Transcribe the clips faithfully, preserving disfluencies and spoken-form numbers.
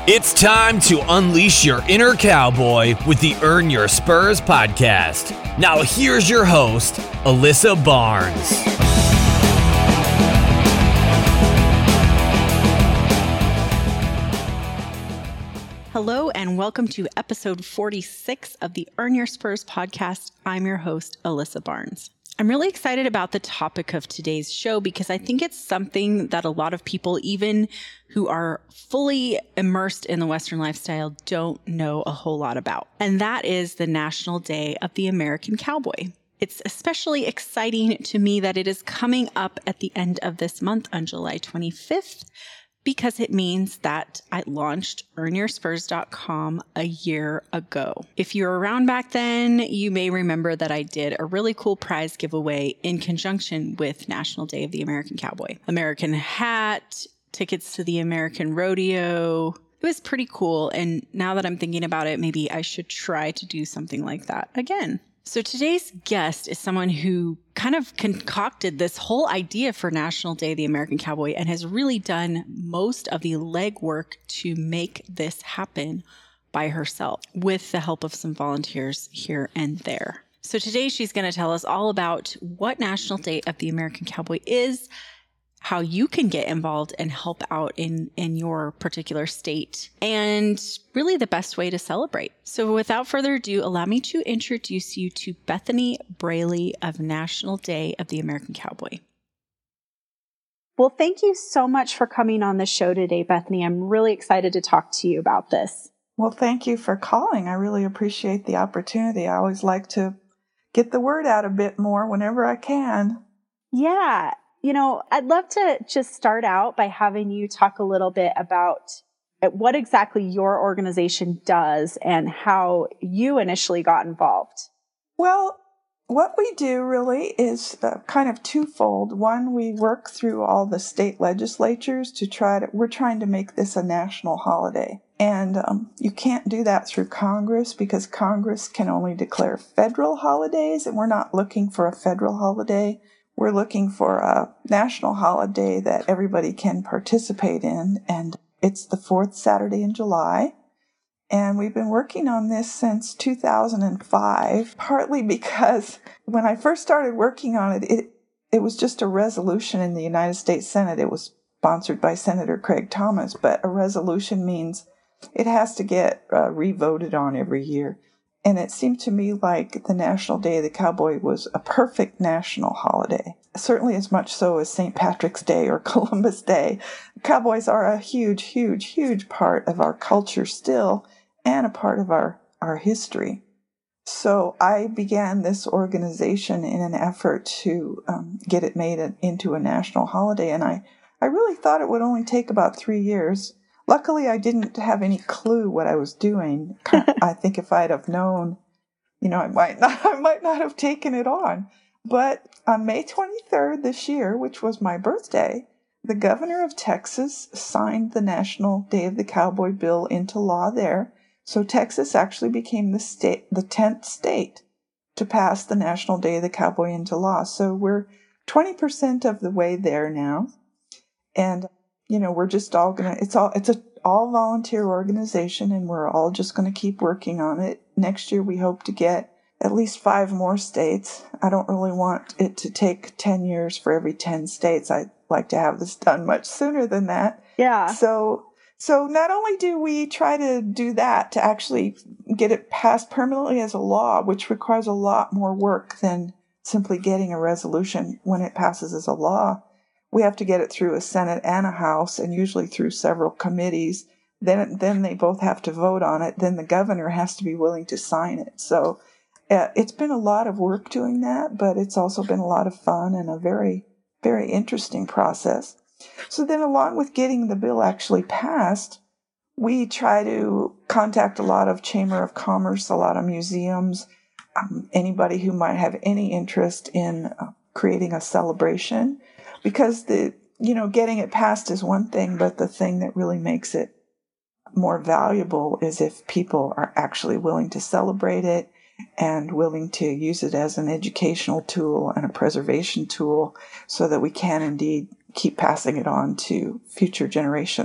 It's time to unleash your inner cowboy with the Earn Your Spurs podcast. Now here's your host, Alyssa Barnes. Hello and welcome to episode forty-six of the Earn Your Spurs podcast. I'm your host, Alyssa Barnes. I'm really excited about the topic of today's show because I think it's something that a lot of people, even who are fully immersed in the Western lifestyle, don't know a whole lot about. And that is the National Day of the American Cowboy. It's especially exciting to me that it is coming up at the end of this month on July twenty-fifth. Because it means that I launched earn your spurs dot com a year ago. If you were around back then, you may remember that I did a really cool prize giveaway in conjunction with National Day of the American Cowboy. American hat, tickets to the American Rodeo. It was pretty cool. And now that I'm thinking about it, maybe I should try to do something like that again. So today's guest is someone who kind of concocted this whole idea for National Day of the American Cowboy and has really done most of the legwork to make this happen by herself with the help of some volunteers here and there. So today she's going to tell us all about what National Day of the American Cowboy is, how you can get involved and help out in, in your particular state, and really the best way to celebrate. So without further ado, allow me to introduce you to Bethany Braley of National Day of the American Cowboy. Well, thank you so much for coming on the show today, Bethany. I'm really excited to talk to you about this. Well, thank you for calling. I really appreciate the opportunity. I always like to get the word out a bit more whenever I can. Yeah. You know, I'd love to just start out by having you talk a little bit about what exactly your organization does and how you initially got involved. Well, what we do really is uh, kind of twofold. One, we work through all the state legislatures to try to, we're trying to make this a national holiday. And um, you can't do that through Congress because Congress can only declare federal holidays, and we're not looking for a federal holiday. We're looking for a national holiday that everybody can participate in, and it's the fourth Saturday in July. And we've been working on this since two thousand five, partly because when I first started working on it, it, it was just a resolution in the United States Senate. It was sponsored by Senator Craig Thomas, but a resolution means it has to get uh, re-voted on every year. And it seemed to me like the National Day of the Cowboy was a perfect national holiday, certainly as much so as Saint Patrick's Day or Columbus Day. Cowboys are a huge, huge, huge part of our culture still and a part of our, our history. So I began this organization in an effort to um, get it made a, into a national holiday, and I, I really thought it would only take about three years. Luckily, I didn't have any clue what I was doing. I think if I'd have known, you know, I might not, I might not have taken it on. But on May twenty-third this year, which was my birthday, the governor of Texas signed the National Day of the Cowboy bill into law there. So Texas actually became the state, the tenth state to pass the National Day of the Cowboy into law. So we're twenty percent of the way there now. And you know, we're just all gonna, it's all, it's a all volunteer organization, and we're all just gonna keep working on it. Next year, we hope to get at least five more states. I don't really want it to take ten years for every ten states. I'd like to have this done much sooner than that. Yeah. So, so not only do we try to do that to actually get it passed permanently as a law, which requires a lot more work than simply getting a resolution when it passes as a law. We have to get it through a Senate and a House, and usually through several committees. Then, then they both have to vote on it. Then the governor has to be willing to sign it. So uh, it's been a lot of work doing that, but it's also been a lot of fun and a very, very interesting process. So then along with getting the bill actually passed, we try to contact a lot of Chamber of Commerce, a lot of museums, um, anybody who might have any interest in uh, creating a celebration. Because the, you know, getting it passed is one thing, but the thing that really makes it more valuable is if people are actually willing to celebrate it and willing to use it as an educational tool and a preservation tool so that we can indeed keep passing it on to future generations.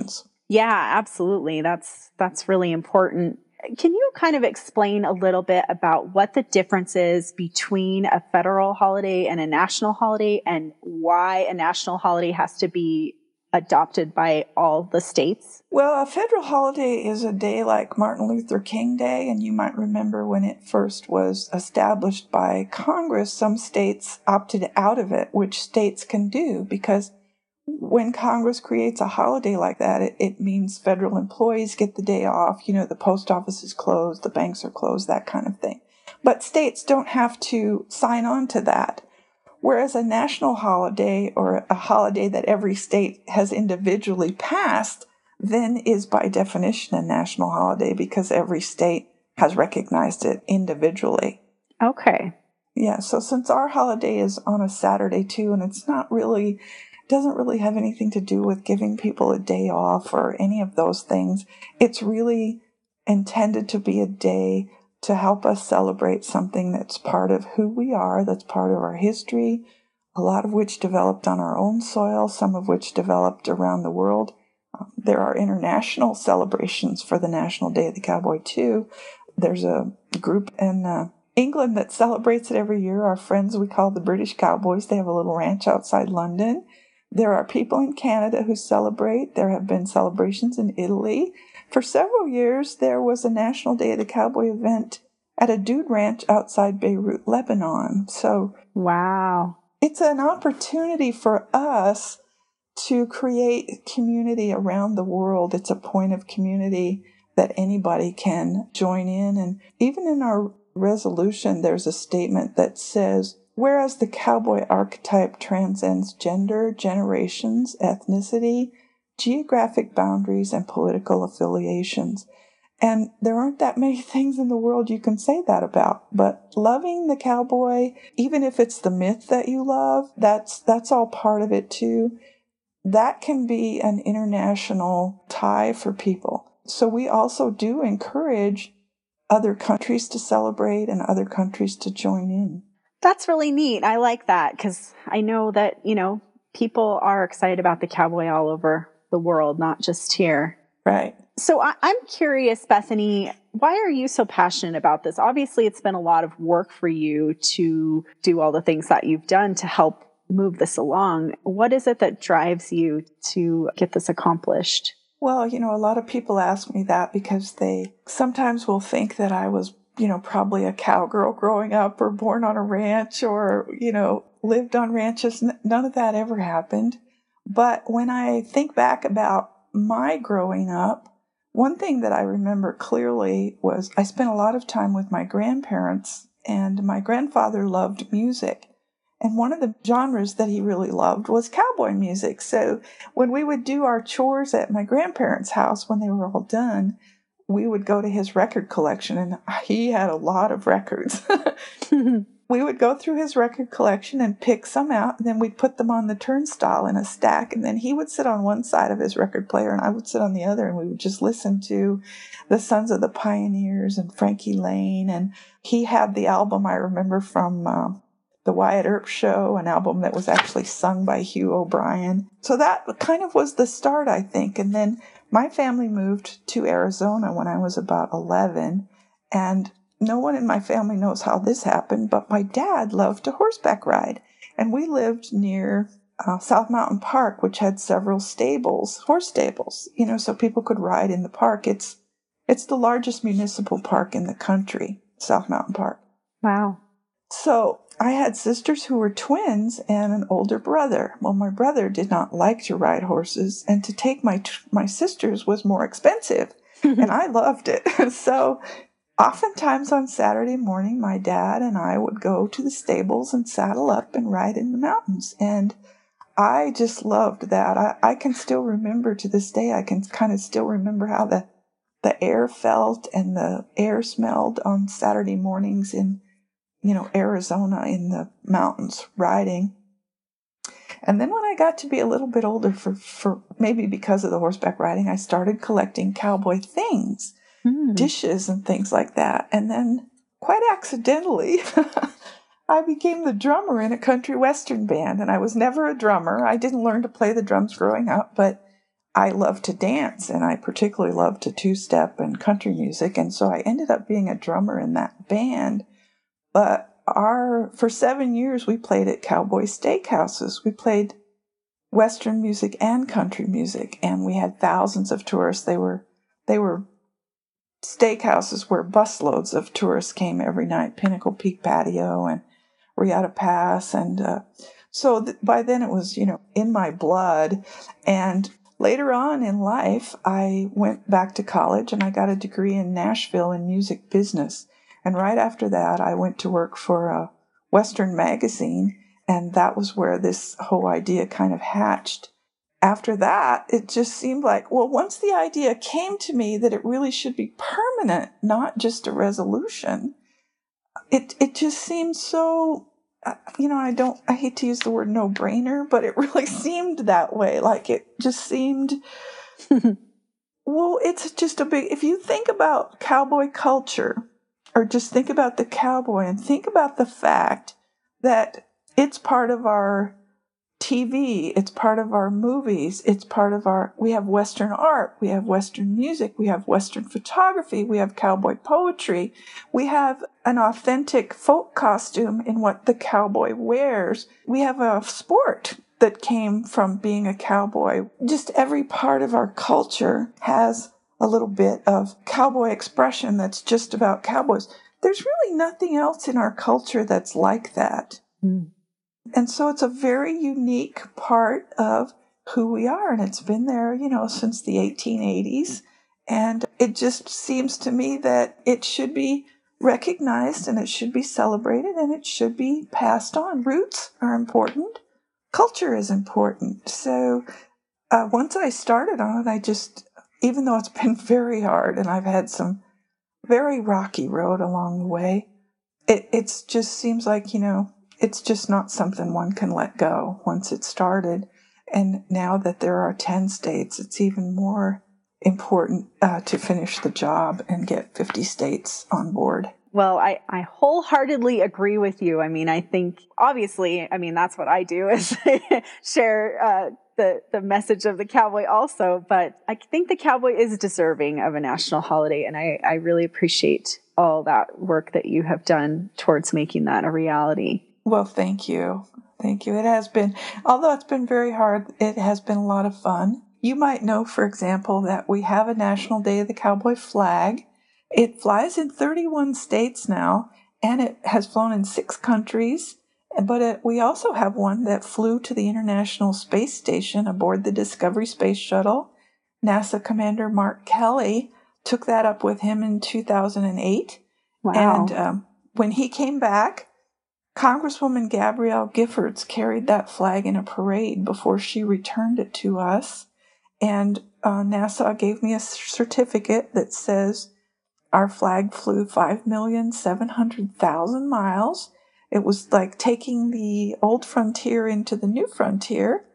Yeah, absolutely. That's that's really important. Can you kind of explain a little bit about what the difference is between a federal holiday and a national holiday, and why a national holiday has to be adopted by all the states? Well, a federal holiday is a day like Martin Luther King Day, and you might remember when it first was established by Congress, some states opted out of it, which states can do, because when Congress creates a holiday like that, it, it means federal employees get the day off. You know, the post office is closed, the banks are closed, that kind of thing. But states don't have to sign on to that. Whereas a national holiday, or a holiday that every state has individually passed, then is by definition a national holiday because every state has recognized it individually. Okay. Yeah, so since our holiday is on a Saturday too, and it's not really, doesn't really have anything to do with giving people a day off or any of those things, it's really intended to be a day to help us celebrate something that's part of who we are, that's part of our history, a lot of which developed on our own soil, some of which developed around the world. Uh, there are international celebrations for the National Day of the Cowboy, too. There's a group in uh, England that celebrates it every year. Our friends we call the British Cowboys. They have a little ranch outside London. There are people in Canada who celebrate. There have been celebrations in Italy. For several years, there was a National Day of the Cowboy event at a dude ranch outside Beirut, Lebanon. So, wow, it's an opportunity for us to create community around the world. It's a point of community that anybody can join in. And even in our resolution, there's a statement that says, whereas the cowboy archetype transcends gender, generations, ethnicity, geographic boundaries, and political affiliations. And there aren't that many things in the world you can say that about. But loving the cowboy, even if it's the myth that you love, that's that's all part of it too. That can be an international tie for people. So we also do encourage other countries to celebrate and other countries to join in. That's really neat. I like that because I know that, you know, people are excited about the cowboy all over the world, not just here. Right. So I, I'm curious, Bethany, why are you so passionate about this? Obviously, it's been a lot of work for you to do all the things that you've done to help move this along. What is it that drives you to get this accomplished? Well, you know, a lot of people ask me that because they sometimes will think that I was, you know, probably a cowgirl growing up or born on a ranch or, you know, lived on ranches. None of that ever happened. But when I think back about my growing up, one thing that I remember clearly was I spent a lot of time with my grandparents, and my grandfather loved music. And one of the genres that he really loved was cowboy music. So when we would do our chores at my grandparents' house, when they were all done, we would go to his record collection, and he had a lot of records. We would go through his record collection and pick some out, and then we'd put them on the turnstile in a stack, and then he would sit on one side of his record player, and I would sit on the other, and we would just listen to the Sons of the Pioneers and Frankie Lane, and he had the album I remember from uh, the Wyatt Earp Show, an album that was actually sung by Hugh O'Brien. So that kind of was the start, I think, and then my family moved to Arizona when I was about eleven, and no one in my family knows how this happened, but my dad loved to horseback ride. And we lived near uh, South Mountain Park, which had several stables, horse stables, you know, so people could ride in the park. It's it's the largest municipal park in the country, South Mountain Park. Wow. So I had sisters who were twins and an older brother. Well, my brother did not like to ride horses, and to take my my sisters was more expensive, and I loved it. So oftentimes on Saturday morning, my dad and I would go to the stables and saddle up and ride in the mountains. And I just loved that. I, I can still remember to this day, I can kind of still remember how the, the air felt and the air smelled on Saturday mornings in, you know, Arizona in the mountains riding. And then when I got to be a little bit older, for, for maybe because of the horseback riding, I started collecting cowboy things. Mm. Dishes and things like that. And then, quite accidentally, I became the drummer in a country western band. And I was never a drummer. I didn't learn to play the drums growing up, but I love to dance, and I particularly love to two-step and country music, and so I ended up being a drummer in that band. But our for seven years, we played at cowboy steakhouses. We played Western music and country music, and we had thousands of tourists. They were they were steakhouses where busloads of tourists came every night, Pinnacle Peak Patio and Riata Pass, and uh, so th- by then it was, you know, in my blood. And later on in life, I went back to college and I got a degree in Nashville in music business. And right after that, I went to work for a Western magazine, and that was where this whole idea kind of hatched. After that, it just seemed like, well, once the idea came to me that it really should be permanent, not just a resolution, it it just seemed so, you know, I don't, I hate to use the word no-brainer, but it really seemed that way. Like it just seemed, well, it's just a big, if you think about cowboy culture, or just think about the cowboy and think about the fact that it's part of our T V, it's part of our movies, it's part of our, we have Western art, we have Western music, we have Western photography, we have cowboy poetry, we have an authentic folk costume in what the cowboy wears, we have a sport that came from being a cowboy. Just every part of our culture has a little bit of cowboy expression that's just about cowboys. There's really nothing else in our culture that's like that. Mm. And so it's a very unique part of who we are. And it's been there, you know, since the eighteen eighties. And it just seems to me that it should be recognized and it should be celebrated and it should be passed on. Roots are important. Culture is important. So uh, once I started on it, I just, even though it's been very hard and I've had some very rocky road along the way, it it's just seems like, you know, it's just not something one can let go once it started. And now that there are ten states, it's even more important uh, to finish the job and get fifty states on board. Well, I, I wholeheartedly agree with you. I mean, I think, obviously, I mean, that's what I do is share uh, the, the message of the cowboy also. But I think the cowboy is deserving of a national holiday. And I, I really appreciate all that work that you have done towards making that a reality. Well, thank you. Thank you. It has been, although it's been very hard, it has been a lot of fun. You might know, for example, that we have a National Day of the Cowboy flag. It flies in thirty-one states now, and it has flown in six countries. But it, we also have one that flew to the International Space Station aboard the Discovery Space Shuttle. NASA Commander Mark Kelly took that up with him in two thousand eight. Wow. And um, when he came back, Congresswoman Gabrielle Giffords carried that flag in a parade before she returned it to us. And uh, NASA gave me a certificate that says our flag flew five million seven hundred thousand miles. It was like taking the old frontier into the new frontier.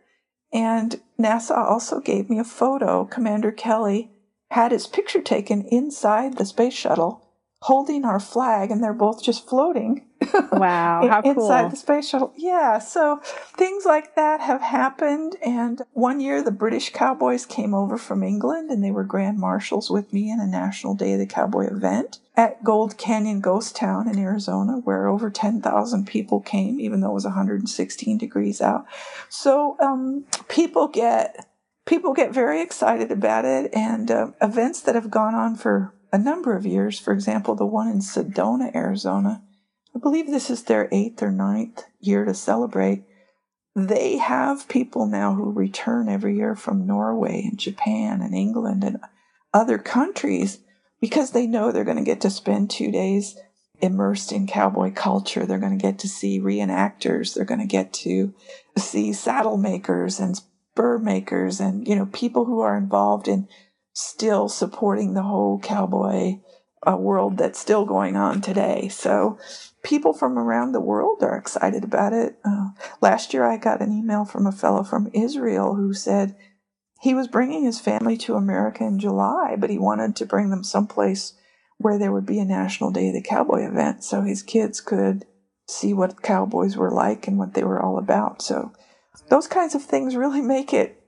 And NASA also gave me a photo. Commander Kelly had his picture taken inside the space shuttle holding our flag, and they're both just floating. Wow, how cool. Inside the space shuttle. Yeah, so things like that have happened. And one year the British Cowboys came over from England and they were Grand Marshals with me in a National Day of the Cowboy event at Gold Canyon Ghost Town in Arizona, where over ten thousand people came, even though it was one hundred sixteen degrees out. So um, people get people get very excited about it, and uh, events that have gone on for a number of years, for example, the one in Sedona, Arizona, I believe this is their eighth or ninth year to celebrate. They have people now who return every year from Norway and Japan and England and other countries because they know they're going to get to spend two days immersed in cowboy culture. They're going to get to see reenactors. They're going to get to see saddle makers and spur makers and, you know, people who are involved in still supporting the whole cowboy uh, world that's still going on today. So people from around the world are excited about it. Uh, last year I got an email from a fellow from Israel who said he was bringing his family to America in July, but he wanted to bring them someplace where there would be a National Day of the Cowboy event so his kids could see what cowboys were like and what they were all about. So those kinds of things really make it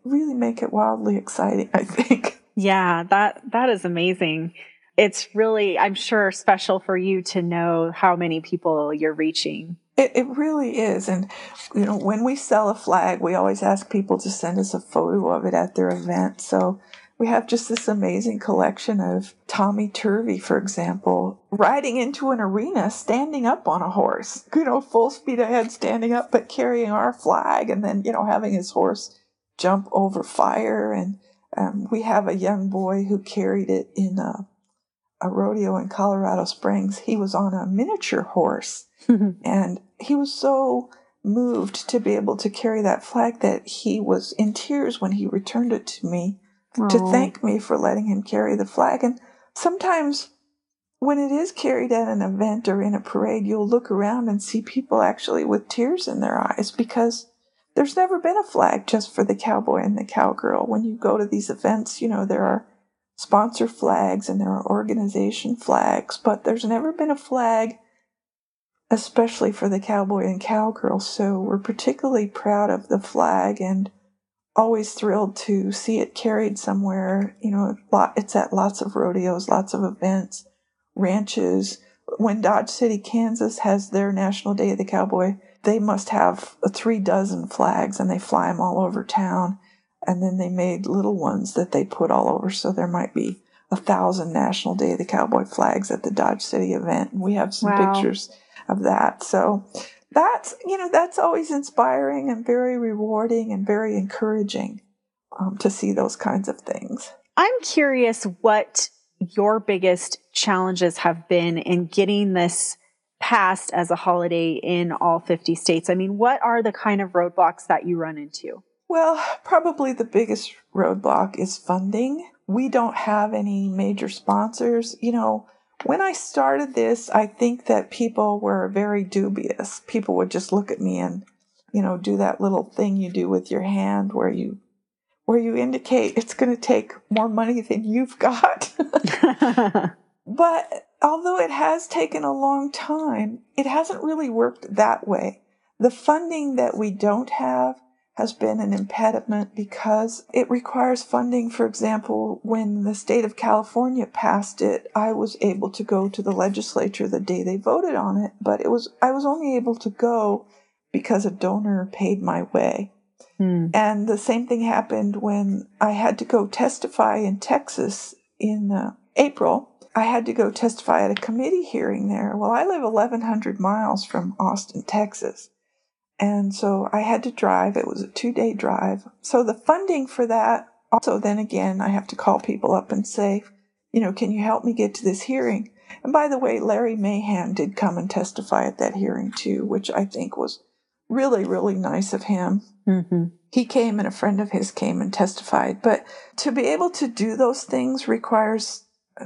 really make it wildly exciting, I think. Yeah, that that is amazing. It's really, I'm sure, special for you to know how many people you're reaching. It, it really is. And, you know, when we sell a flag, we always ask people to send us a photo of it at their event. So we have just this amazing collection of Tommy Turvey, for example, riding into an arena, standing up on a horse, you know, full speed ahead, standing up, but carrying our flag, and then, you know, having his horse jump over fire. And um, we have a young boy who carried it in a, a rodeo in Colorado Springs. He was on a miniature horse, and he was so moved to be able to carry that flag that he was in tears when he returned it to me. Aww. To thank me for letting him carry the flag. And sometimes when it is carried at an event or in a parade, you'll look around and see people actually with tears in their eyes, because there's never been a flag just for the cowboy and the cowgirl. When you go to these events, you know, there are sponsor flags and there are organization flags, but there's never been a flag especially for the cowboy and cowgirl. So we're particularly proud of the flag and always thrilled to see it carried somewhere. You know, it's at lots of rodeos, lots of events, ranches. When Dodge City, Kansas has their National Day of the Cowboy, they must have three dozen flags, and they fly them all over town. And then they made little ones that they put all over. So there might be a thousand National Day of the Cowboy flags at the Dodge City event. And we have some Wow. pictures of that. So that's, you know, that's always inspiring and very rewarding and very encouraging um, to see those kinds of things. I'm curious what your biggest challenges have been in getting this passed as a holiday in all fifty states. I mean, what are the kind of roadblocks that you run into? Well, probably the biggest roadblock is funding. We don't have any major sponsors. You know, when I started this, I think that people were very dubious. People would just look at me and, you know, do that little thing you do with your hand where you where you indicate it's going to take more money than you've got. But although it has taken a long time, it hasn't really worked that way. The funding that we don't have has been an impediment because it requires funding. For example, when the state of California passed it, I was able to go to the legislature the day they voted on it, but it was I was only able to go because a donor paid my way. Hmm. And the same thing happened when I had to go testify in Texas in uh, April. I had to go testify at a committee hearing there. Well, I live eleven hundred miles from Austin, Texas. And so I had to drive. It was a two-day drive. So the funding for that, also then again, I have to call people up and say, you know, can you help me get to this hearing? And by the way, Larry Mahan did come and testify at that hearing too, which I think was really, really nice of him. Mm-hmm. He came and a friend of his came and testified. But to be able to do those things requires,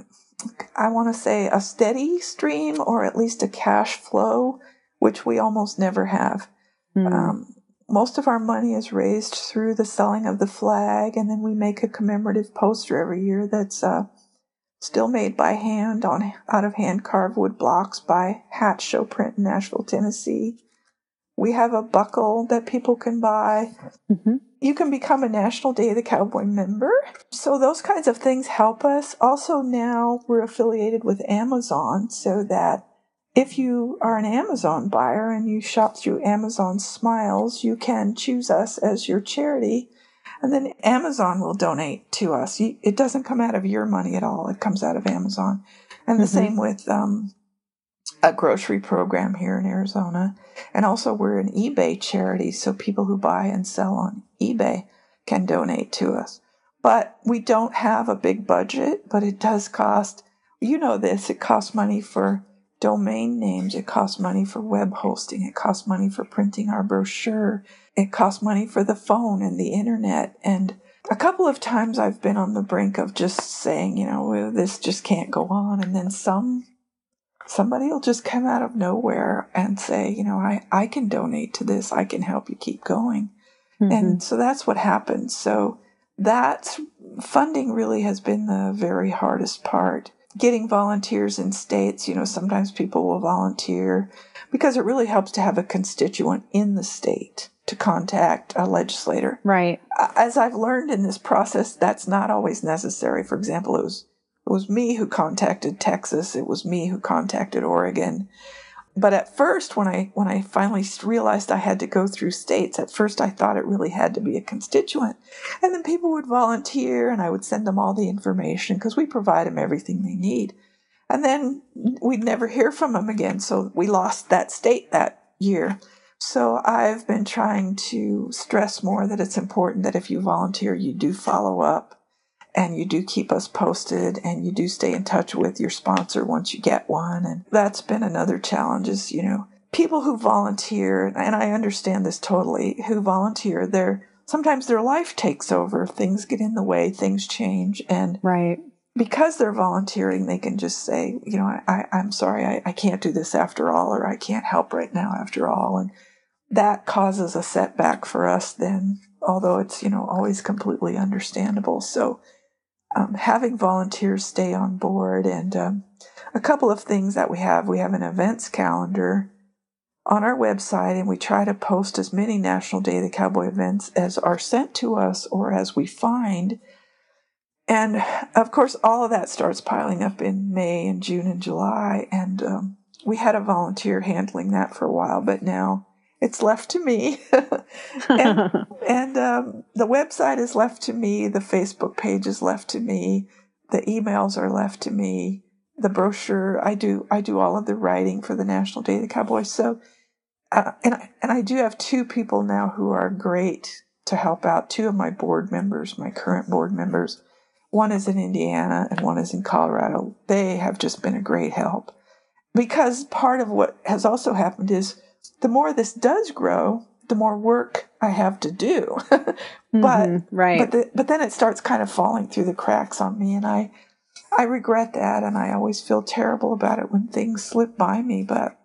I want to say, a steady stream or at least a cash flow, which we almost never have. Mm. Um, most of our money is raised through the selling of the flag, and then we make a commemorative poster every year that's uh, still made by hand on out-of-hand carved wood blocks by Hatch Show Print in Nashville, Tennessee. We have a buckle that people can buy. Mm-hmm. You can become a National Day of the Cowboy member. So those kinds of things help us. Also now we're affiliated with Amazon so that if you are an Amazon buyer and you shop through Amazon Smiles, you can choose us as your charity, and then Amazon will donate to us. It doesn't come out of your money at all. It comes out of Amazon. And the mm-hmm. same with um, a grocery program here in Arizona. And also we're an eBay charity, so people who buy and sell on eBay can donate to us. But we don't have a big budget, but it does cost, you know this, it costs money for domain names, it costs money for web hosting, it costs money for printing our brochure, it costs money for the phone and the internet. And a couple of times I've been on the brink of just saying, you know, well, this just can't go on. And then some somebody will just come out of nowhere and say, you know, I, I can donate to this, I can help you keep going. Mm-hmm. And so that's what happens. So that funding really has been the very hardest part. Getting volunteers in states, you know, sometimes people will volunteer because it really helps to have a constituent in the state. to contact a legislator. Right. As I've learned in this process, that's not always necessary. For example, it was it was me who contacted Texas. It was me who contacted Oregon. But at first, when I when I finally realized I had to go through states, at first I thought it really had to be a constituent. And then people would volunteer, and I would send them all the information because we provide them everything they need. And then we'd never hear from them again, so we lost that state that year. So I've been trying to stress more that it's important that if you volunteer, you do follow up, and you do keep us posted, and you do stay in touch with your sponsor once you get one. And that's been another challenge is, you know, people who volunteer, and I understand this totally, who volunteer, they're sometimes their life takes over. Things get in the way, things change. And right. because they're volunteering, they can just say, you know, I, I'm sorry, I, I can't do this after all, or I can't help right now after all. And that causes a setback for us then, although it's, you know, always completely understandable. So Um, having volunteers stay on board, and um, a couple of things that we have. We have an events calendar on our website, and we try to post as many National Day of the Cowboy events as are sent to us or as we find. And, of course, all of that starts piling up in May and June and July, and um, we had a volunteer handling that for a while, but now it's left to me. and and um, the website is left to me. The Facebook page is left to me. The emails are left to me. The brochure, I do I do all of the writing for the National Day of the Cowboy. So, uh, and, I, and I do have two people now who are great to help out. Two of my board members, my current board members. One is in Indiana and one is in Colorado. They have just been a great help. Because part of what has also happened is the more this does grow, the more work I have to do. but mm-hmm, right. but, the, but then it starts kind of falling through the cracks on me, and I I regret that, and I always feel terrible about it when things slip by me, but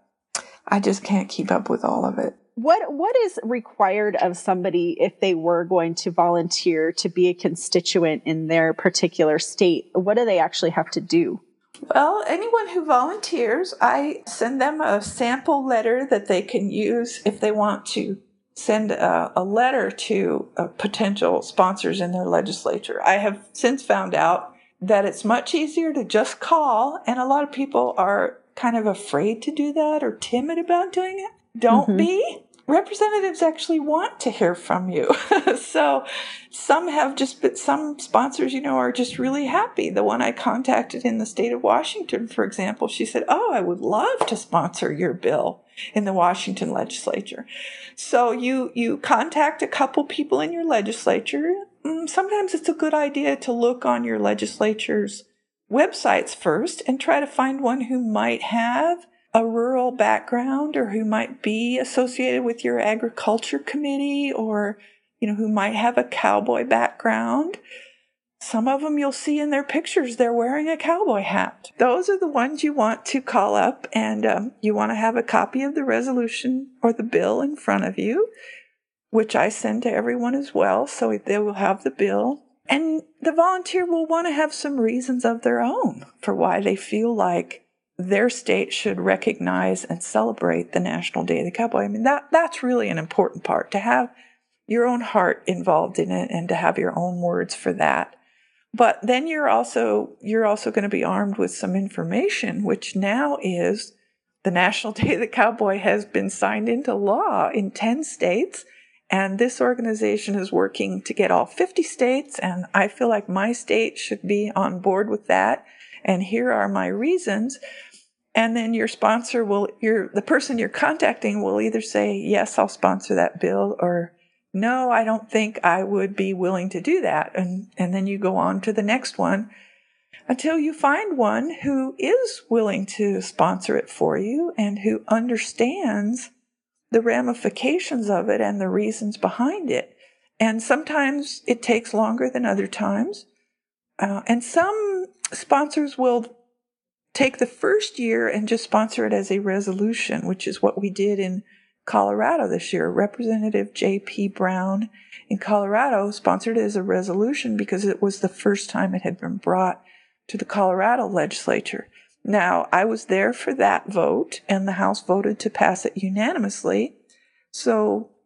I just can't keep up with all of it. What what is required of somebody if they were going to volunteer to be a constituent in their particular state? What do they actually have to do? Well, anyone who volunteers, I send them a sample letter that they can use if they want to send a, a letter to uh, potential sponsors in their legislature. I have since found out that it's much easier to just call, and a lot of people are kind of afraid to do that or timid about doing it. Don't mm-hmm. be. Representatives actually want to hear from you. So some have just, but some sponsors, you know, are just really happy. The one I contacted in the state of Washington, for example, she said, oh, I would love to sponsor your bill in the Washington legislature. So you, you contact a couple people in your legislature. Sometimes it's a good idea to look on your legislature's websites first and try to find one who might have a rural background or who might be associated with your agriculture committee, or, you know, who might have a cowboy background. Some of them you'll see in their pictures, they're wearing a cowboy hat. Those are the ones you want to call up, and um, you want to have a copy of the resolution or the bill in front of you, which I send to everyone as well, so they will have the bill. And the volunteer will want to have some reasons of their own for why they feel like their state should recognize and celebrate the National Day of the Cowboy. I mean, that that's really an important part, to have your own heart involved in it and to have your own words for that. But then you're also you're also going to be armed with some information, which now is the National Day of the Cowboy has been signed into law in ten states, and this organization is working to get all fifty states, and I feel like my state should be on board with that. And here are my reasons. And then your sponsor will, your the person you're contacting will either say, yes, I'll sponsor that bill, or no, I don't think I would be willing to do that. And, and then you go on to the next one until you find one who is willing to sponsor it for you and who understands the ramifications of it and the reasons behind it. And sometimes it takes longer than other times. Uh, and some sponsors will take the first year and just sponsor it as a resolution, which is what we did in Colorado this year. Representative J P Brown in Colorado sponsored it as a resolution because it was the first time it had been brought to the Colorado legislature. Now, I was there for that vote, and the House voted to pass it unanimously. So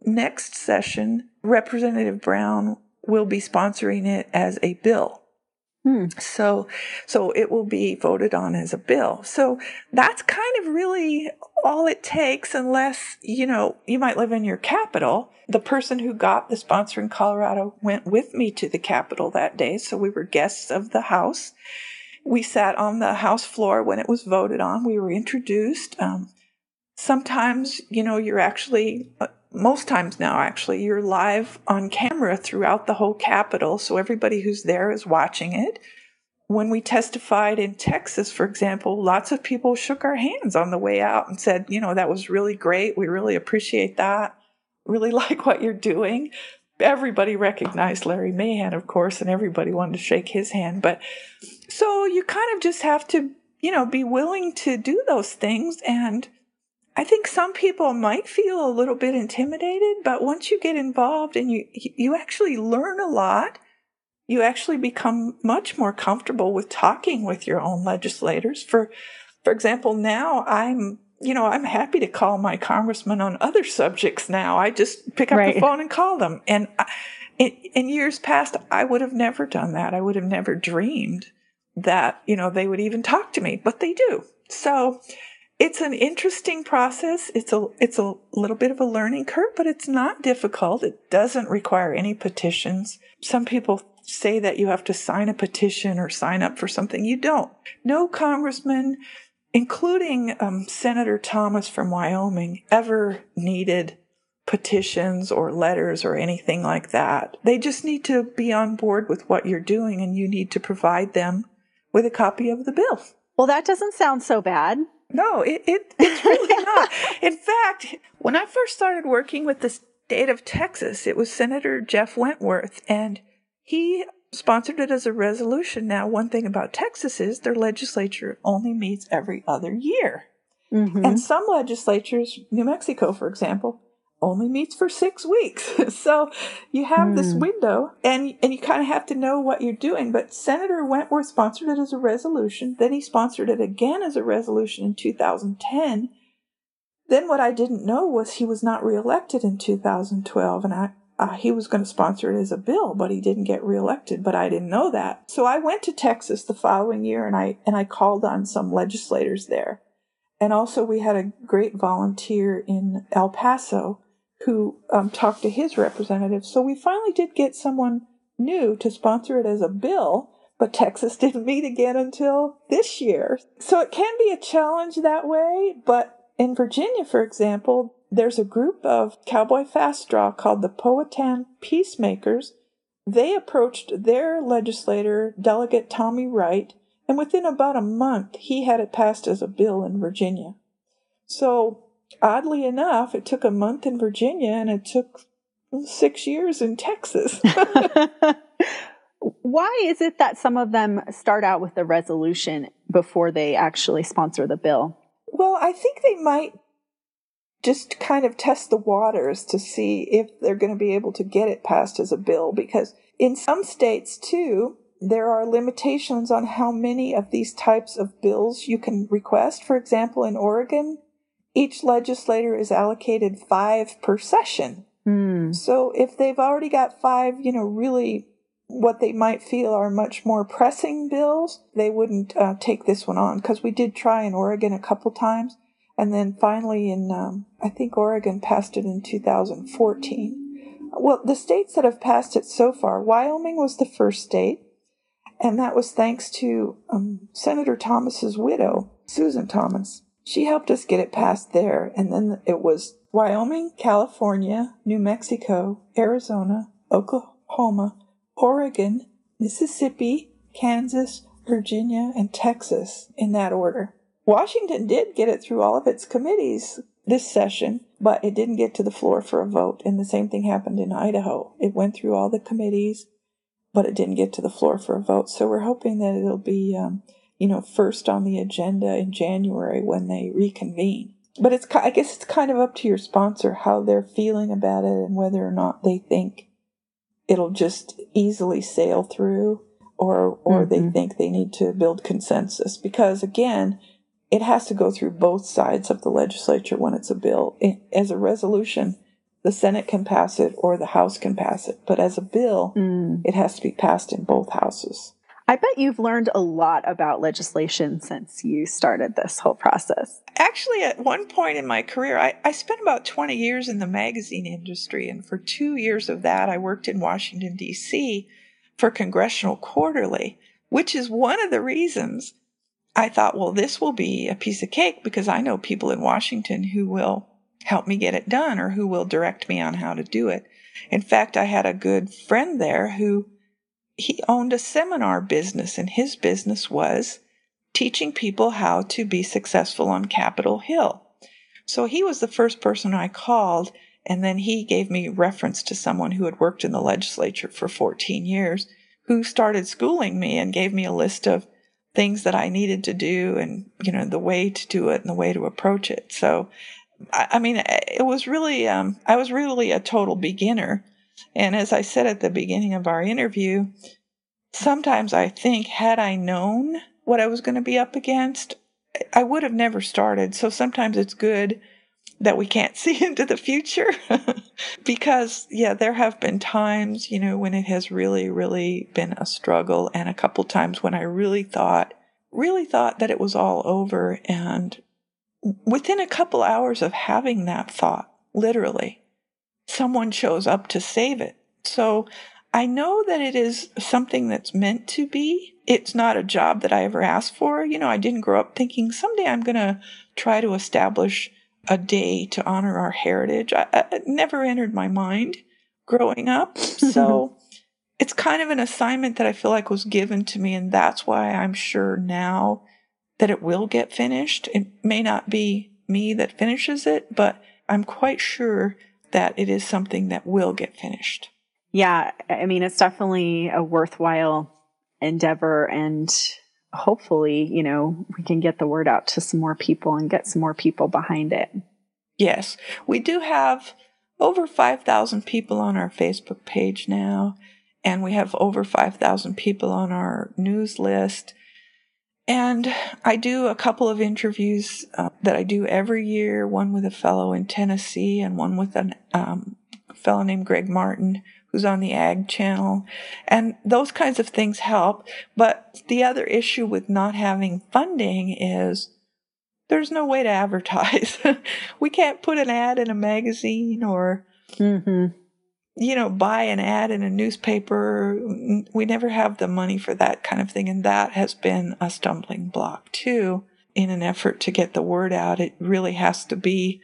next session, Representative Brown will be sponsoring it as a bill. Hmm. So, so it will be voted on as a bill. So that's kind of really all it takes, unless, you know, you might live in your capital. The person who got the sponsor in Colorado went with me to the Capitol that day. So we were guests of the House. We sat on the House floor when it was voted on. We were introduced. Um, sometimes, you know, you're actually, uh, most times now, actually, you're live on camera throughout the whole Capitol. So everybody who's there is watching it. When we testified in Texas, for example, lots of people shook our hands on the way out and said, you know, that was really great. We really appreciate that. Really like what you're doing. Everybody recognized Larry Mahan, of course, and everybody wanted to shake his hand. But so you kind of just have to, you know, be willing to do those things. And I think some people might feel a little bit intimidated, but once you get involved and you you actually learn a lot, you actually become much more comfortable with talking with your own legislators. For for example, now I'm, you know, I'm happy to call my congressman on other subjects now. I just pick up right. the phone and call them. And I, in, in years past, I would have never done that. I would have never dreamed that, you know, they would even talk to me, but they do. So it's an interesting process. It's a it's a little bit of a learning curve, but it's not difficult. It doesn't require any petitions. Some people say that you have to sign a petition or sign up for something. You don't. No congressman, including um, Senator Thomas from Wyoming, ever needed petitions or letters or anything like that. They just need to be on board with what you're doing, and you need to provide them with a copy of the bill. Well, that doesn't sound so bad. No, it, it it's really not. In fact, when I first started working with the state of Texas, it was Senator Jeff Wentworth, and he sponsored it as a resolution. Now, one thing about Texas is their legislature only meets every other year. Mm-hmm. And some legislatures, New Mexico, for example, only meets for six weeks. So you have mm. this window, and, and you kind of have to know what you're doing. But Senator Wentworth sponsored it as a resolution. Then he sponsored it again as a resolution in two thousand ten. Then what I didn't know was he was not reelected in two thousand twelve, and I Uh, he was going to sponsor it as a bill, but he didn't get reelected, but I didn't know that. So I went to Texas the following year, and I and I called on some legislators there. And also we had a great volunteer in El Paso who um, talked to his representative. So we finally did get someone new to sponsor it as a bill, but Texas didn't meet again until this year. So it can be a challenge that way, but in Virginia, for example, there's a group of Cowboy Fast Draw called the Powhatan Peacemakers. They approached their legislator, Delegate Tommy Wright, and within about a month, he had it passed as a bill in Virginia. So, oddly enough, it took a month in Virginia, and it took six years in Texas. Why is it that some of them start out with the resolution before they actually sponsor the bill? Well, I think they might just kind of test the waters to see if they're going to be able to get it passed as a bill, because in some states, too, there are limitations on how many of these types of bills you can request. For example, in Oregon, each legislator is allocated five per session. Mm. So if they've already got five, you know, really what they might feel are much more pressing bills, they wouldn't uh, take this one on, because we did try in Oregon a couple times. And then finally in, um, I think Oregon passed it in two thousand fourteen. Well, the states that have passed it so far, Wyoming was the first state, and that was thanks to um, Senator Thomas's widow, Susan Thomas. She helped us get it passed there, and then it was Wyoming, California, New Mexico, Arizona, Oklahoma, Oregon, Mississippi, Kansas, Virginia, and Texas, in that order. Washington did get it through all of its committees this session, but it didn't get to the floor for a vote. And the same thing happened in Idaho. It went through all the committees, but it didn't get to the floor for a vote. So we're hoping that it'll be, um, you know, first on the agenda in January when they reconvene. But it's, I guess it's kind of up to your sponsor how they're feeling about it and whether or not they think it'll just easily sail through, or or mm-hmm. they think they need to build consensus. Because again, it has to go through both sides of the legislature when it's a bill. It, as a resolution, The Senate can pass it or the House can pass it. But as a bill, mm. it has to be passed in both houses. I bet you've learned a lot about legislation since you started this whole process. Actually, at one point in my career, I, I spent about twenty years in the magazine industry. And for two years of that, I worked in Washington, D C for Congressional Quarterly, which is one of the reasons I thought, well, this will be a piece of cake because I know people in Washington who will help me get it done or who will direct me on how to do it. In fact, I had a good friend there who he owned a seminar business, and his business was teaching people how to be successful on Capitol Hill. So he was the first person I called, and then he gave me reference to someone who had worked in the legislature for fourteen years, who started schooling me and gave me a list of things that I needed to do and, you know, the way to do it and the way to approach it. So, I, I mean, it was really, um, I was really a total beginner. And as I said at the beginning of our interview, sometimes I think had I known what I was going to be up against, I would have never started. So sometimes it's good that we can't see into the future because, yeah, there have been times, you know, when it has really, really been a struggle, and a couple times when I really thought, really thought that it was all over. And within a couple hours of having that thought, literally, someone shows up to save it. So I know that it is something that's meant to be. It's not a job that I ever asked for. You know, I didn't grow up thinking someday I'm going to try to establish a day to honor our heritage. I, I, it never entered my mind growing up. So it's kind of an assignment that I feel like was given to me. And that's why I'm sure now that it will get finished. It may not be me that finishes it, but I'm quite sure that it is something that will get finished. Yeah, I mean, it's definitely a worthwhile endeavor, and hopefully, you know, we can get the word out to some more people and get some more people behind it. Yes, we do have over five thousand people on our Facebook page now, and we have over five thousand people on our news list. And I do a couple of interviews uh, that I do every year, one with a fellow in Tennessee and one with a um, fellow named Greg Martin, who's on the Ag Channel. And those kinds of things help. But the other issue with not having funding is there's no way to advertise. We can't put an ad in a magazine or, mm-hmm. you know, buy an ad in a newspaper. We never have the money for that kind of thing. And that has been a stumbling block too, in an effort to get the word out. It really has to be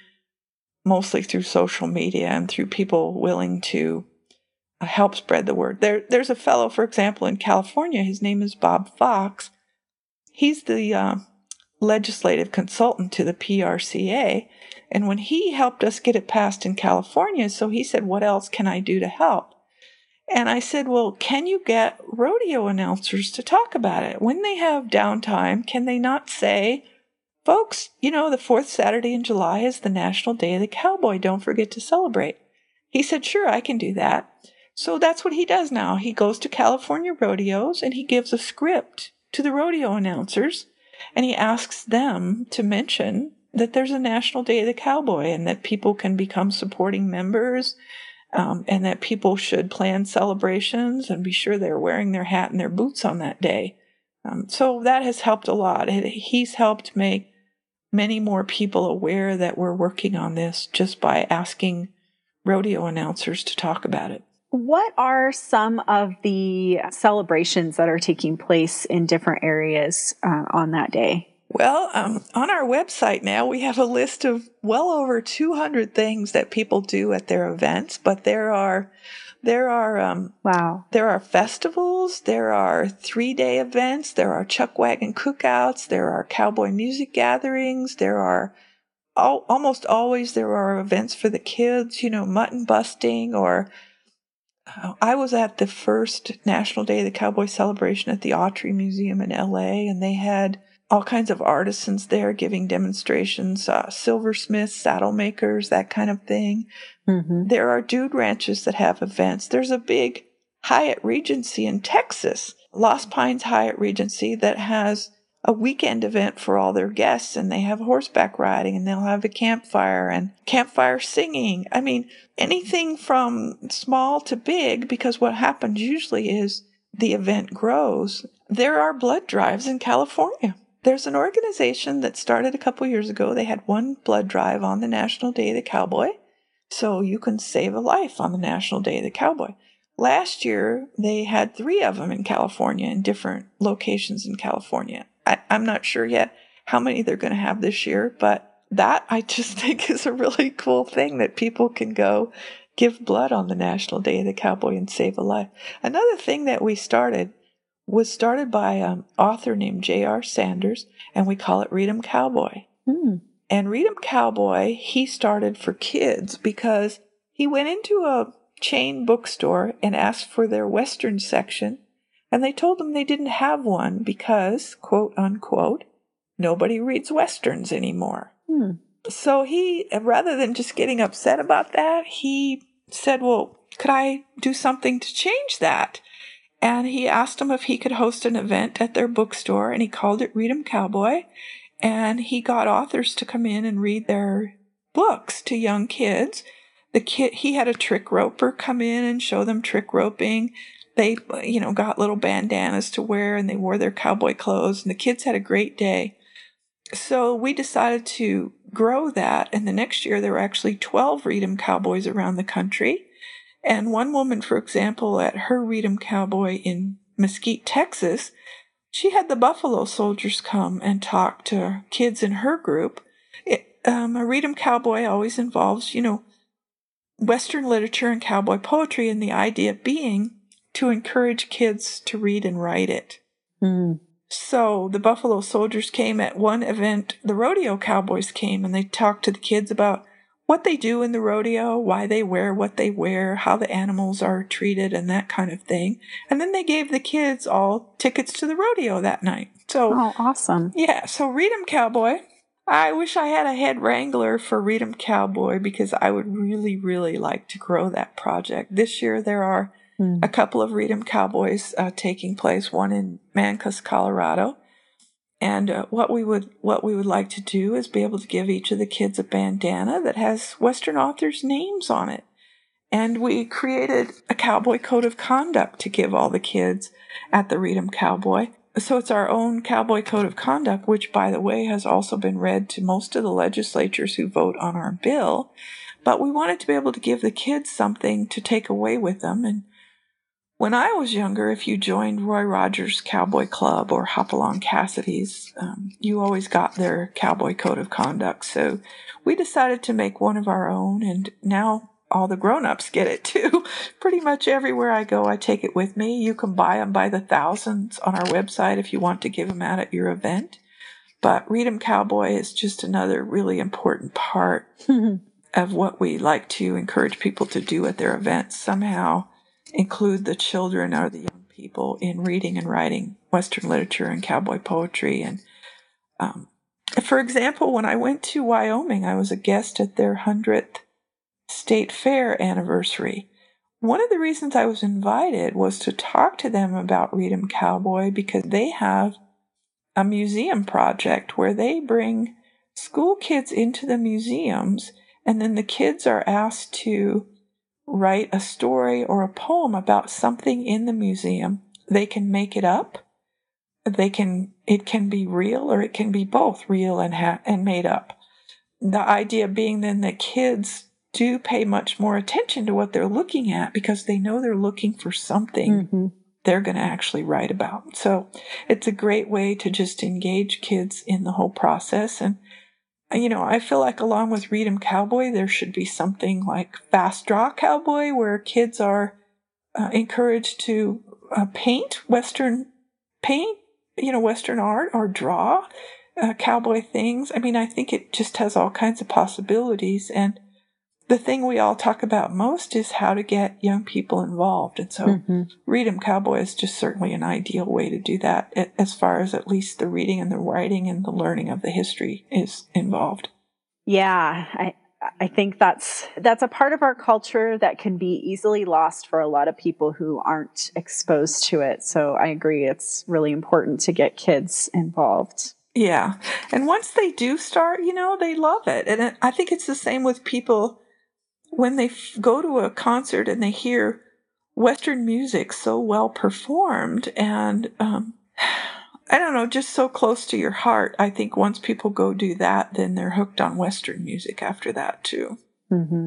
mostly through social media and through people willing to uh, help spread the word. There, there's a fellow, for example, in California. His name is Bob Fox. He's the uh, legislative consultant to the P R C A. And when he helped us get it passed in California, so he said, what else can I do to help? And I said, well, can you get rodeo announcers to talk about it? When they have downtime, can they not say, folks, you know, the fourth Saturday in July is the National Day of the Cowboy. Don't forget to celebrate. He said, sure, I can do that. So that's what he does now. He goes to California rodeos and he gives a script to the rodeo announcers, and he asks them to mention that there's a National Day of the Cowboy and that people can become supporting members, um, and that people should plan celebrations and be sure they're wearing their hat and their boots on that day. Um, so that has helped a lot. He's helped make many more people aware that we're working on this just by asking rodeo announcers to talk about it. What are some of the celebrations that are taking place in different areas uh, on that day? Well, um, on our website now, we have a list of well over two hundred things that people do at their events, but there are There are um, wow. There are festivals. There are three-day events. There are chuck wagon cookouts. There are cowboy music gatherings. There are al- almost always there are events for the kids. You know, mutton busting. Or uh, I was at the first National Day of the Cowboy celebration at the Autry Museum in L A, and they had all kinds of artisans there giving demonstrations, uh, silversmiths, saddle makers, that kind of thing. Mm-hmm. There are dude ranches that have events. There's a big Hyatt Regency in Texas, Lost Pines Hyatt Regency, that has a weekend event for all their guests, and they have horseback riding, and they'll have a campfire and campfire singing. I mean, anything from small to big, because what happens usually is the event grows. There are blood drives in California. There's an organization that started a couple years ago. They had one blood drive on the National Day of the Cowboy, so you can save a life on the National Day of the Cowboy. Last year, they had three of them in California, in different locations in California. I, I'm not sure yet how many they're going to have this year, but that I just think is a really cool thing, that people can go give blood on the National Day of the Cowboy and save a life. Another thing that we started was started by an author named J R Sanders, and we call it Read 'em Cowboy. Hmm. And Read 'em Cowboy, he started for kids because he went into a chain bookstore and asked for their Western section, and they told him they didn't have one because, quote unquote, nobody reads Westerns anymore. Hmm. So he, rather than just getting upset about that, he said, well, could I do something to change that? And he asked them if he could host an event at their bookstore, and he called it Read 'em Cowboy, and he got authors to come in and read their books to young kids. The kid, he had a trick roper come in and show them trick roping. They, you know, got little bandanas to wear, and they wore their cowboy clothes, and the kids had a great day. So we decided to grow that, and the next year there were actually twelve Read 'em Cowboys around the country. And one woman, for example, at her Read 'em Cowboy in Mesquite, Texas, she had the Buffalo Soldiers come and talk to kids in her group. It, um, a Read 'em Cowboy always involves, you know, Western literature and cowboy poetry, and the idea being to encourage kids to read and write it. Mm. So the Buffalo Soldiers came at one event. The Rodeo Cowboys came, and they talked to the kids about what they do in the rodeo, why they wear what they wear, how the animals are treated, and that kind of thing. And then they gave the kids all tickets to the rodeo that night. So, oh, awesome. Yeah, so Read 'em Cowboy. I wish I had a head wrangler for Read 'em Cowboy, because I would really, really like to grow that project. This year there are mm. a couple of Read 'em Cowboys uh, taking place, one in Mancos, Colorado. And uh, what we would what we would like to do is be able to give each of the kids a bandana that has Western authors' names on it. And we created a cowboy code of conduct to give all the kids at the Read 'em Cowboy. So it's our own cowboy code of conduct, which, by the way, has also been read to most of the legislatures who vote on our bill. But we wanted to be able to give the kids something to take away with them. And when I was younger, if you joined Roy Rogers Cowboy Club or Hopalong Cassidy's, um, you always got their cowboy code of conduct. So we decided to make one of our own, and now all the grown-ups get it too. Pretty much everywhere I go, I take it with me. You can buy them by the thousands on our website if you want to give them out at your event. But Read 'em Cowboy is just another really important part of what we like to encourage people to do at their events. Somehow include the children or the young people in reading and writing Western literature and cowboy poetry. And um, for example, when I went to Wyoming, I was a guest at their hundredth State Fair anniversary. One of the reasons I was invited was to talk to them about Read 'em Cowboy, because they have a museum project where they bring school kids into the museums, and then the kids are asked to write a story or a poem about something in the museum. They can make it up. They can, it can be real, or it can be both real and ha- and made up. The idea being then that kids do pay much more attention to what they're looking at, because they know they're looking for something mm-hmm. they're going to actually write about. So it's a great way to just engage kids in the whole process. And, you know, I feel like along with Read 'em Cowboy, there should be something like Fast Draw Cowboy, where kids are uh, encouraged to uh, paint Western, paint, you know, Western art, or draw uh, cowboy things. I mean, I think it just has all kinds of possibilities. And the thing we all talk about most is how to get young people involved. And so mm-hmm. Read 'em Cowboy is just certainly an ideal way to do that, as far as at least the reading and the writing and the learning of the history is involved. Yeah, I, I think that's that's a part of our culture that can be easily lost for a lot of people who aren't exposed to it. So I agree, it's really important to get kids involved. Yeah. And once they do start, you know, they love it. And it, I think it's the same with people when they f- go to a concert and they hear Western music so well performed and, um, I don't know, just so close to your heart. I think once people go do that, then they're hooked on Western music after that too. Mm-hmm.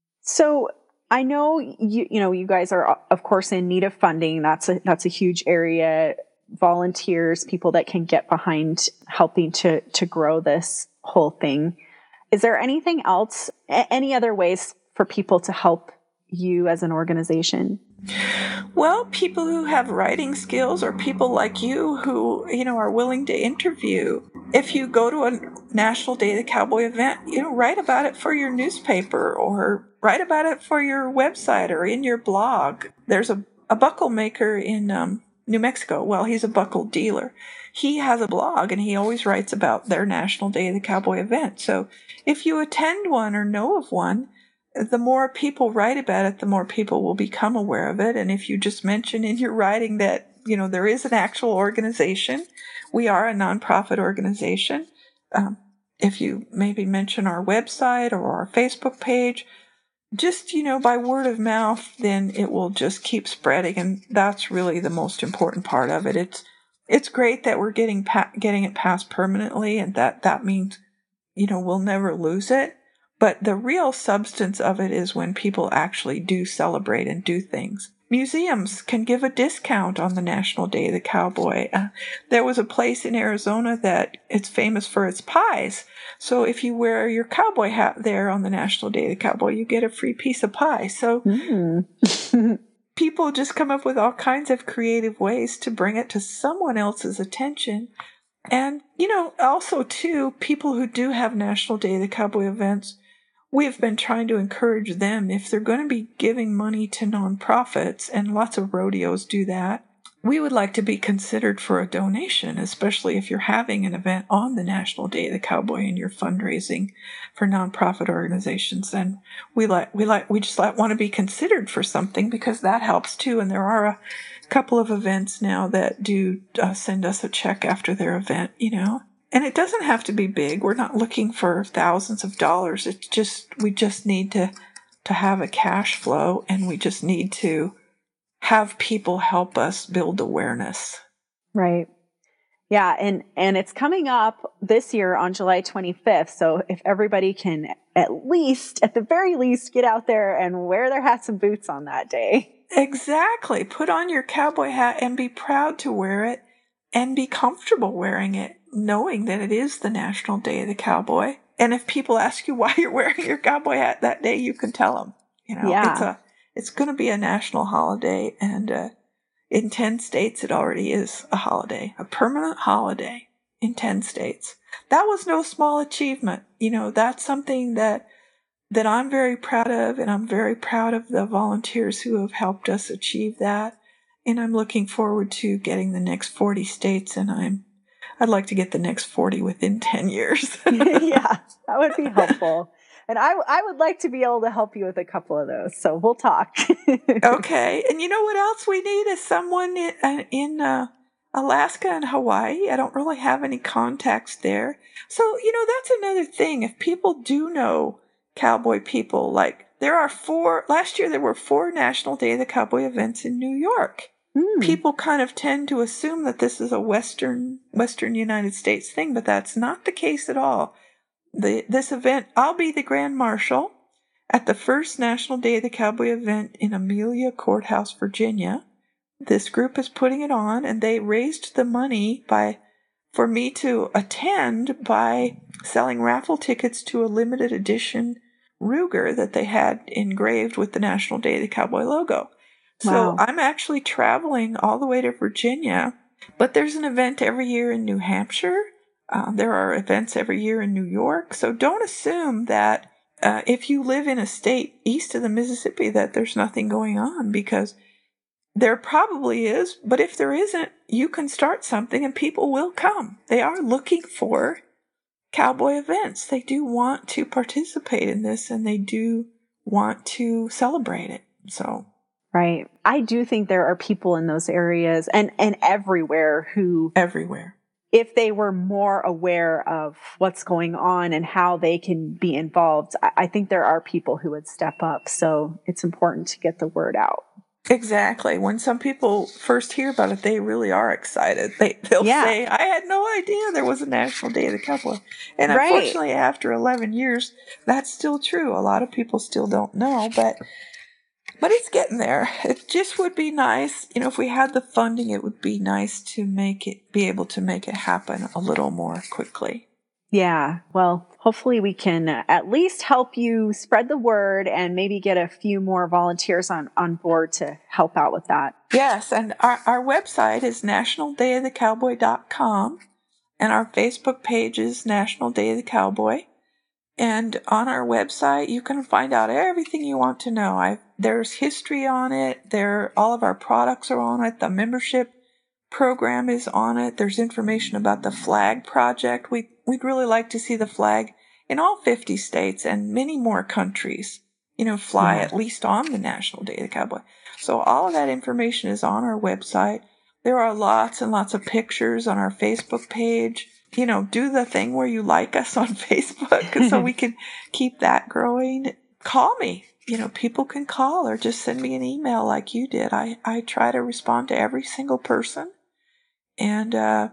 So I know you, you know, you guys are of course in need of funding. That's a, that's a huge area. Volunteers, people that can get behind helping to, to grow this whole thing. Is there anything else, any other ways for people to help you as an organization? Well, people who have writing skills or people like you who, you know, are willing to interview. If you go to a National Day of the Cowboy event, you know, write about it for your newspaper or write about it for your website or in your blog. There's a, a buckle maker in um, New Mexico. Well, he's a buckle dealer. He has a blog and he always writes about their National Day of the Cowboy event. So if you attend one or know of one, the more people write about it, the more people will become aware of it. And if you just mention in your writing that, you know, there is an actual organization, we are a nonprofit organization. Um, if you maybe mention our website or our Facebook page, just, you know, by word of mouth, then it will just keep spreading. And that's really the most important part of it. It's, it's great that we're getting, pa- getting it passed permanently and that, that means, you know, we'll never lose it. But the real substance of it is when people actually do celebrate and do things. Museums can give a discount on the National Day of the Cowboy. Uh, there was a place in Arizona that it's famous for its pies. So if you wear your cowboy hat there on the National Day of the Cowboy, you get a free piece of pie. So mm. people just come up with all kinds of creative ways to bring it to someone else's attention. And, you know, also, too, people who do have National Day of the Cowboy events, we've been trying to encourage them, if they're going to be giving money to nonprofits, and lots of rodeos do that, we would like to be considered for a donation, especially if you're having an event on the National Day of the Cowboy and you're fundraising for nonprofit organizations. And we like, we like, we just like, want to be considered for something because that helps too. And there are a couple of events now that do uh, send us a check after their event, you know. And it doesn't have to be big. We're not looking for thousands of dollars. It's just, we just need to, to have a cash flow, and we just need to have people help us build awareness. Right. Yeah. And, and it's coming up this year on July twenty-fifth. So if everybody can at least, at the very least, get out there and wear their hats and boots on that day. Exactly. Put on your cowboy hat and be proud to wear it and be comfortable wearing it, knowing that it is the National Day of the Cowboy. And if people ask you why you're wearing your cowboy hat that day, you can tell them, you know, yeah. it's a, it's going to be a national holiday. And, uh, in ten states, it already is a holiday, a permanent holiday in ten states. That was no small achievement. You know, that's something that, that I'm very proud of. And I'm very proud of the volunteers who have helped us achieve that. And I'm looking forward to getting the next forty states, and I'm, I'd like to get the next forty within ten years. Yeah, that would be helpful. And I, I would like to be able to help you with a couple of those. So we'll talk. Okay. And you know what else we need is someone in, in uh, Alaska and Hawaii. I don't really have any contacts there. So, you know, that's another thing. If people do know cowboy people, like there are four, last year there were four National Day of the Cowboy events in New York. Mm. People kind of tend to assume that this is a Western, Western United States thing, but that's not the case at all. The, this event, I'll be the Grand Marshal at the first National Day of the Cowboy event in Amelia Courthouse, Virginia. This group is putting it on, and they raised the money by, for me to attend by selling raffle tickets to a limited edition Ruger that they had engraved with the National Day of the Cowboy logo. So wow. I'm actually traveling all the way to Virginia, but there's an event every year in New Hampshire. Uh, there are events every year in New York. So don't assume that uh, if you live in a state east of the Mississippi that there's nothing going on, because there probably is. But if there isn't, you can start something and people will come. They are looking for cowboy events. They do want to participate in this, and they do want to celebrate it. So, right. I do think there are people in those areas and, and everywhere who, everywhere. if they were more aware of what's going on and how they can be involved, I, I think there are people who would step up. So it's important to get the word out. Exactly. When some people first hear about it, they really are excited. They, they'll Yeah. say, I had no idea there was a National Day of the Cowboy. And Right. unfortunately, after eleven years, that's still true. A lot of people still don't know, but but it's getting there. It just would be nice, you know, if we had the funding, it would be nice to make it, be able to make it happen a little more quickly. Yeah. Well, hopefully we can at least help you spread the word and maybe get a few more volunteers on, on board to help out with that. Yes. And our, our website is national day of the cowboy dot com, and our Facebook page is National Day of the Cowboy. And on our website, you can find out everything you want to know. I, there's history on it. There, all of our products are on it. The membership program is on it. There's information about the flag project. We, we'd really like to see the flag in all fifty states and many more countries, you know, fly Yeah. at least on the National Day of the Cowboy. So all of that information is on our website. There are lots and lots of pictures on our Facebook page. You know, do the thing where you like us on Facebook so we can keep that growing. Call me. You know, people can call or just send me an email like you did. I, I try to respond to every single person and uh,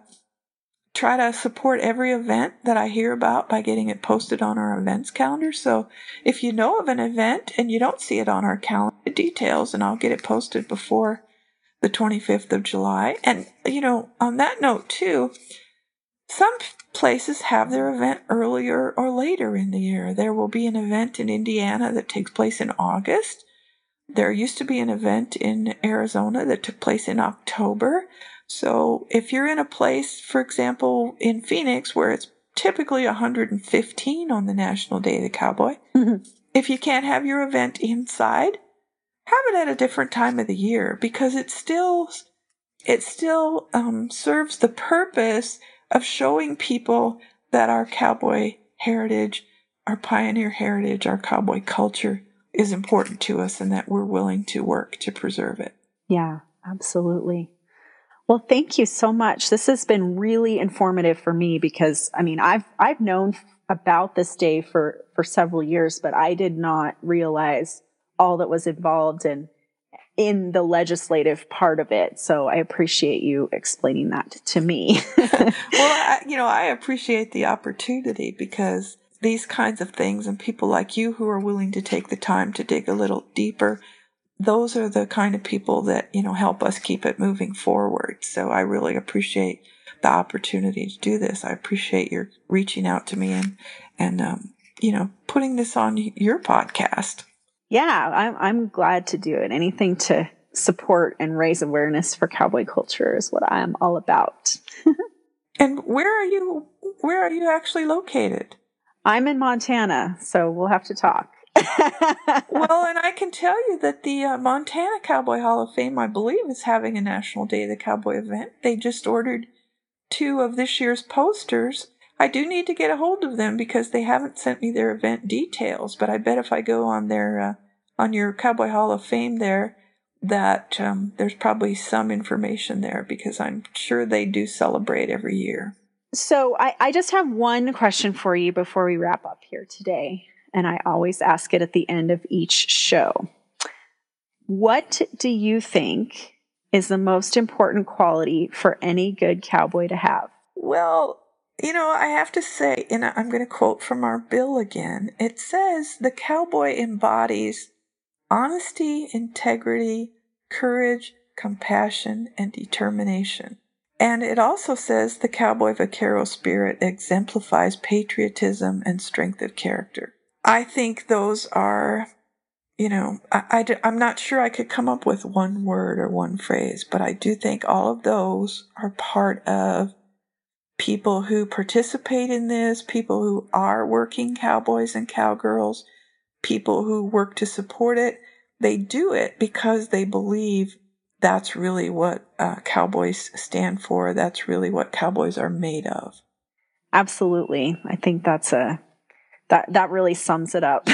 try to support every event that I hear about by getting it posted on our events calendar. So if you know of an event and you don't see it on our calendar, details, and I'll get it posted before the twenty-fifth of July. And, you know, on that note, too, some places have their event earlier or later in the year. There will be an event in Indiana that takes place in August. There used to be an event in Arizona that took place in October. So if you're in a place, for example, in Phoenix, where it's typically one hundred fifteen on the National Day of the Cowboy, mm-hmm. if you can't have your event inside, have it at a different time of the year, because it still, it still um, serves the purpose of showing people that our cowboy heritage, our pioneer heritage, our cowboy culture is important to us and that we're willing to work to preserve it. Yeah, absolutely. Well, thank you so much. This has been really informative for me because, I mean, I've I've known about this day for, for several years, but I did not realize all that was involved in in the legislative part of it. So I appreciate you explaining that to me. Well, I, you know, I appreciate the opportunity because these kinds of things and people like you who are willing to take the time to dig a little deeper, those are the kind of people that, you know, help us keep it moving forward. So I really appreciate the opportunity to do this. I appreciate your reaching out to me and, and, um, you know, putting this on your podcast. Yeah, I'm, I'm glad to do it. Anything to support and raise awareness for cowboy culture is what I'm all about. And where are you, where are you actually located? I'm in Montana, so we'll have to talk. Well, and I can tell you that the uh, Montana Cowboy Hall of Fame, I believe, is having a National Day of the Cowboy event. They just ordered two of this year's posters. I do need to get a hold of them because they haven't sent me their event details, but I bet if I go on their uh, on your Cowboy Hall of Fame there, that um, there's probably some information there because I'm sure they do celebrate every year. So I, I just have one question for you before we wrap up here today, and I always ask it at the end of each show. What do you think is the most important quality for any good cowboy to have? Well, you know, I have to say, and I'm going to quote from our bill again, it says the cowboy embodies honesty, integrity, courage, compassion, and determination. And it also says the cowboy vaquero spirit exemplifies patriotism and strength of character. I think those are, you know, I, I, I'm not sure I could come up with one word or one phrase, but I do think all of those are part of people who participate in this, people who are working cowboys and cowgirls, people who work to support it. They do it because they believe that's really what uh, cowboys stand for. That's really what cowboys are made of. Absolutely. I think that's a, that, that really sums it up.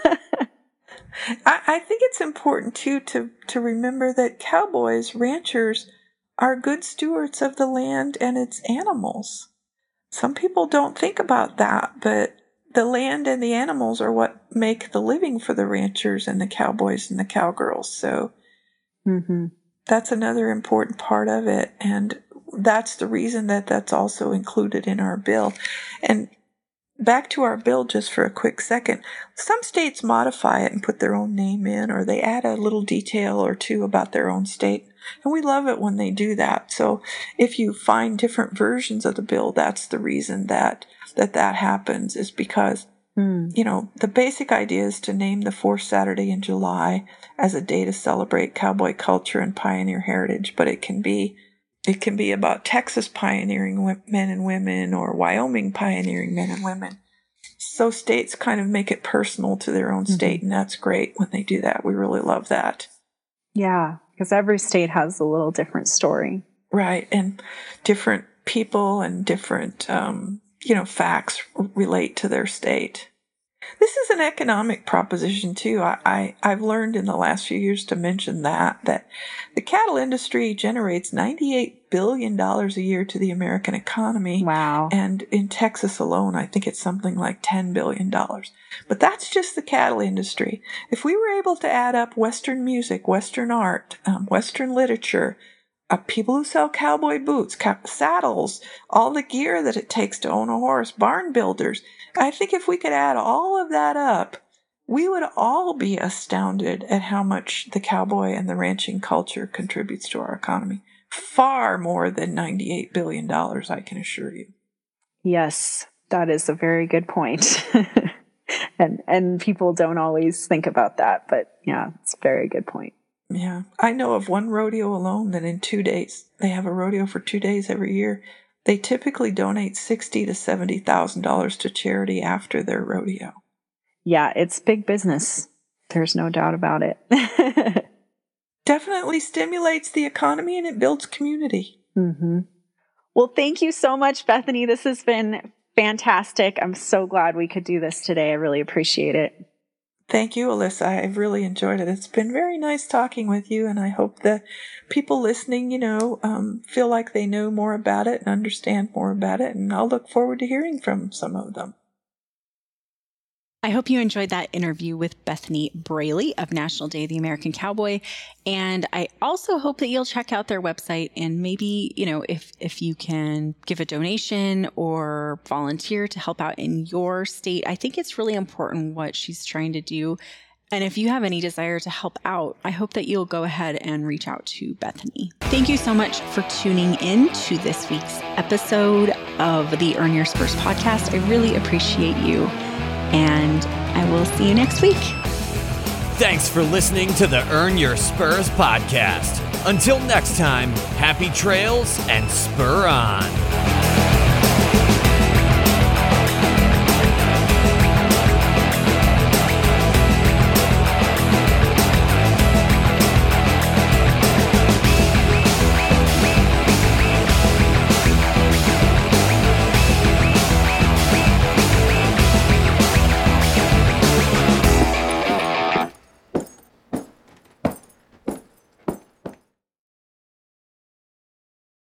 I, I think it's important too to, to remember that cowboys, ranchers, are good stewards of the land and its animals. Some people don't think about that, but the land and the animals are what make the living for the ranchers and the cowboys and the cowgirls. So mm-hmm. that's another important part of it. And that's the reason that that's also included in our bill. And back to our bill just for a quick second. Some states modify it and put their own name in, or they add a little detail or two about their own state. And we love it when they do that. So if you find different versions of the bill, that's the reason that that, that happens, is because, mm. you know, the basic idea is to name the fourth Saturday in July as a day to celebrate cowboy culture and pioneer heritage. But it can be It can be about Texas pioneering men and women, or Wyoming pioneering men and women. So states kind of make it personal to their own state, mm-hmm. and that's great when they do that. We really love that. Yeah, because every state has a little different story. Right, and different people and different, um, you know, facts relate to their state. This is an economic proposition, too. I, I, I've learned in the last few years to mention that, that the cattle industry generates ninety-eight billion dollars a year to the American economy. Wow. And in Texas alone, I think it's something like ten billion dollars. But that's just the cattle industry. If we were able to add up Western music, Western art, um, Western literature, uh, people who sell cowboy boots, ca- saddles, all the gear that it takes to own a horse, barn builders, I think if we could add all of that up, we would all be astounded at how much the cowboy and the ranching culture contributes to our economy. Far more than ninety-eight billion dollars, I can assure you. Yes, that is a very good point. and and people don't always think about that, but yeah, it's a very good point. Yeah. I know of one rodeo alone that in two days, they have a rodeo for two days every year. They typically donate sixty to seventy thousand dollars to charity after their rodeo. Yeah, it's big business. There's no doubt about it. Definitely stimulates the economy and it builds community. Mm-hmm. Well, thank you so much, Bethany. This has been fantastic. I'm so glad we could do this today. I really appreciate it. Thank you, Alyssa. I've really enjoyed it. It's been very nice talking with you, and I hope the people listening, you know, um, feel like they know more about it and understand more about it, and I'll look forward to hearing from some of them. I hope you enjoyed that interview with Bethany Braley of National Day of the American Cowboy. And I also hope that you'll check out their website, and maybe, you know, if, if you can give a donation or volunteer to help out in your state. I think it's really important what she's trying to do. And if you have any desire to help out, I hope that you'll go ahead and reach out to Bethany. Thank you so much for tuning in to this week's episode of the Earn Your Spurs podcast. I really appreciate you. And I will see you next week. Thanks for listening to the Earn Your Spurs podcast. Until next time, happy trails and spur on.